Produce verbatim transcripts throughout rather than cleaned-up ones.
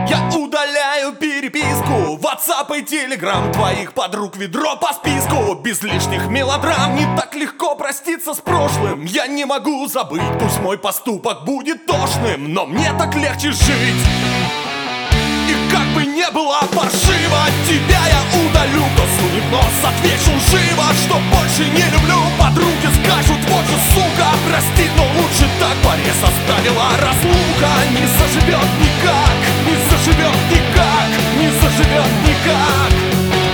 Я удаляю переписку, WhatsApp и Telegram твоих подруг ведро по списку. Без лишних мелодрам не так легко проститься с прошлым. Я не могу забыть, пусть мой поступок будет тошным, но мне так легче жить. И как бы не было паршиво, тебя я удалю. Кто сунет нос, отвечу живо, что больше не люблю. Подруги скажут, вот же сука, прости, но лучше так. Порез оставила разлука, не заживет никак, не заживет никак, не заживет никак.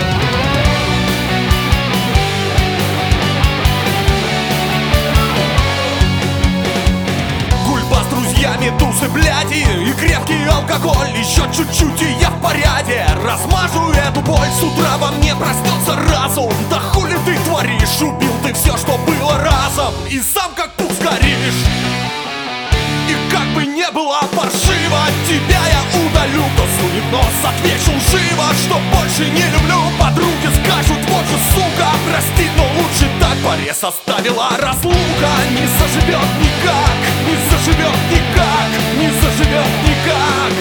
Тусы, бляди и крепкий алкоголь. Еще чуть-чуть и я в порядке. Размажу эту боль, с утра во мне проснется разум. Да хули ты творишь, убил ты все, что было разом. И сам как тут сгоришь. И как бы не было паршиво, тебя я удалю. Кто сунет нос, отвечу живо, что больше не люблю. Подруги скажут, вот же сука, прости, но лучше так. Порез оставила разлука, не заживет никак, не заживет никак, не заживет никак.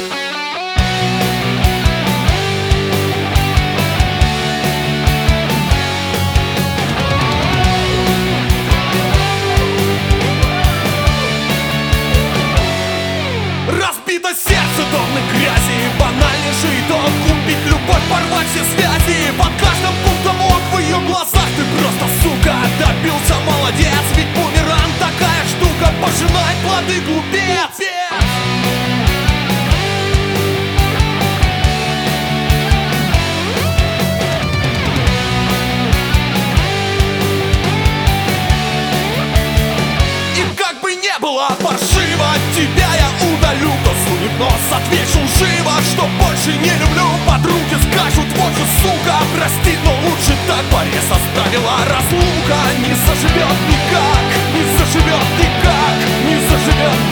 Разбито сердце, тонны грязи, банальнейший итог. Убить любовь, порвать все связи. Под каждым пунктом ок, в ее глазах ты просто сука. Добился, молодец, ведь бумеранг такая штука. Пожинай плоды, глупец. И как бы не было паршиво, тебя я удалю. Кто сунет нос, отвечу живо, что больше не люблю. Подруги скажут, вот же сука, прости, но лучше так. Порез оставила разлука, не заживет никак, не заживет никак, не заживет